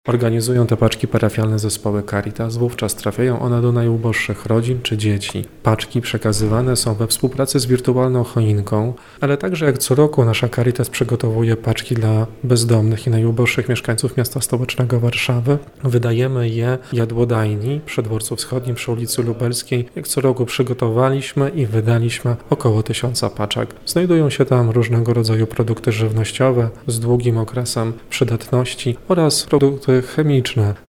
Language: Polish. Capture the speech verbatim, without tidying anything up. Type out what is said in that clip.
Organizują te paczki parafialne zespoły Caritas, wówczas trafiają one do najuboższych rodzin czy dzieci. Paczki przekazywane są we współpracy z wirtualną choinką, ale także jak co roku nasza Caritas przygotowuje paczki dla bezdomnych i najuboższych mieszkańców miasta stołecznego Warszawy. Wydajemy je jadłodajni przy Dworcu Wschodnim przy ulicy Lubelskiej. Jak co roku przygotowaliśmy i wydaliśmy około tysiąca paczek. Znajdują się tam różnego rodzaju produkty żywnościowe z długim okresem przydatności oraz produkty chemiczne.